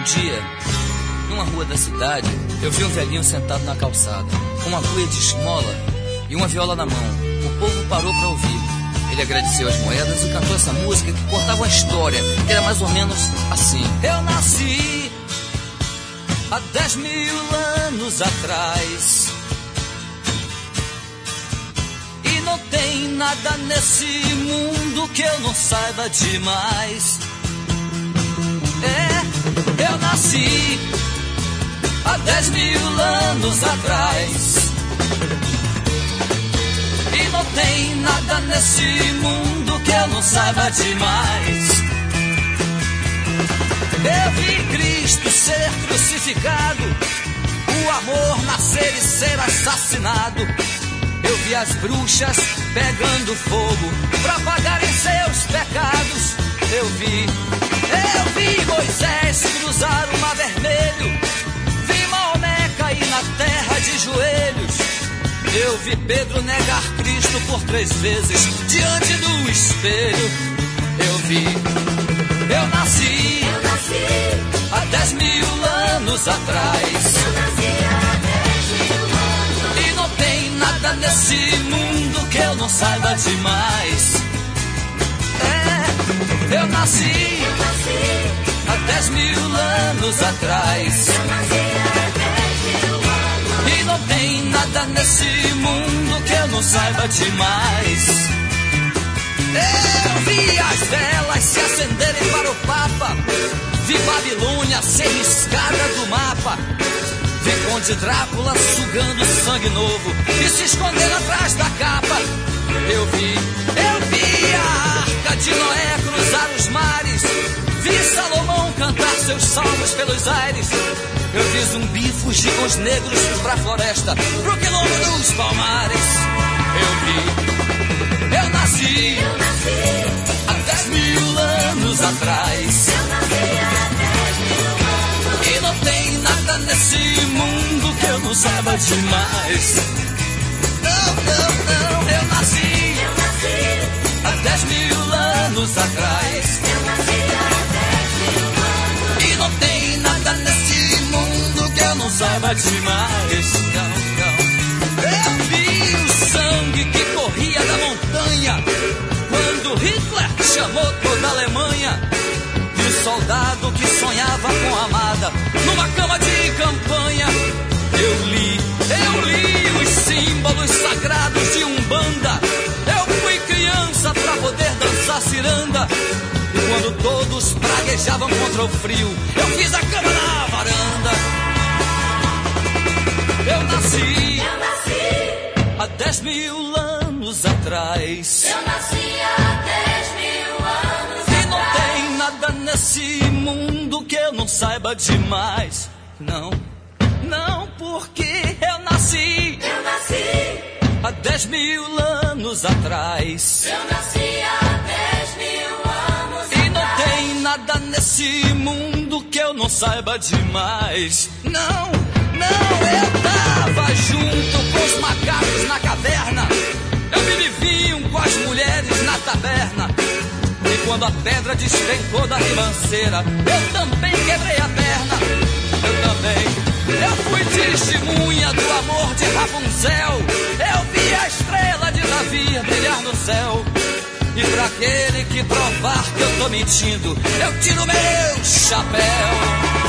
dia, numa rua da cidade, eu vi um velhinho sentado na calçada, com uma cuia de esmola e uma viola na mão. O povo parou para ouvir. Ele agradeceu as moedas e cantou essa música que contava uma história, que era mais ou menos assim. Eu nasci há 10.000 anos atrás, e não tem nada nesse mundo que eu não saiba demais. Eu nasci há 10.000 anos atrás, e não tem nada nesse mundo que eu não saiba demais. Eu vi Cristo ser crucificado, o amor nascer e ser assassinado. Eu vi as bruxas pegando fogo pra pagarem seus pecados. Eu vi Moisés cruzar o mar vermelho, vi Maomé cair na terra de joelhos. Eu vi Pedro negar Cristo por 3 vezes diante do espelho. Eu nasci há 10.000 anos atrás, e não tem nada nesse mundo que eu não saiba demais. Eu nasci há 10.000 anos atrás, e não tem nada nesse mundo que eu não saiba demais. Eu vi as velas se acenderem para o Papa, vi Babilônia ser riscada do mapa, vi Conde Drácula sugando sangue novo e se escondendo atrás da capa. Eu vi a Arca de Noé cruzar os mares, vi Salomão cantar seus salmos pelos aires. Eu vi Zumbi fugir com os negros pra floresta, pro quilombo dos palmares. Eu nasci há 10.000 anos atrás, e não tem nada nesse mundo que eu não saiba demais. Não, eu nasci há 10.000 anos atrás, e não tem nada nesse mundo que eu não saiba demais. Eu vi o sangue que corria da montanha quando Hitler chamou toda a Alemanha, e o soldado que sonhava com a amada numa cama de campanha. Eu li os símbolos sagrados de Umbanda. Eu fui criança pra poder dançar ciranda, e quando todos praguejavam contra o frio, eu fiz a cama na varanda. Eu nasci há 10.000 anos atrás, eu nasci há 10.000 anos e não tem nada nesse mundo que eu não saiba demais. Não, porque eu nasci há 10.000 anos atrás, eu nasci há 10.000 anos e não tem nada nesse mundo que eu não saiba demais. Não, eu tava junto com os macacos na caverna, eu bebi vinho com as mulheres na taberna, e quando a pedra despencou da ribanceira, eu também quebrei a perna. Eu fui testemunha do amor de Rapunzel, eu vi a estrela de Davi brilhar no céu, e pra aquele que provar que eu tô mentindo, eu tiro meu chapéu.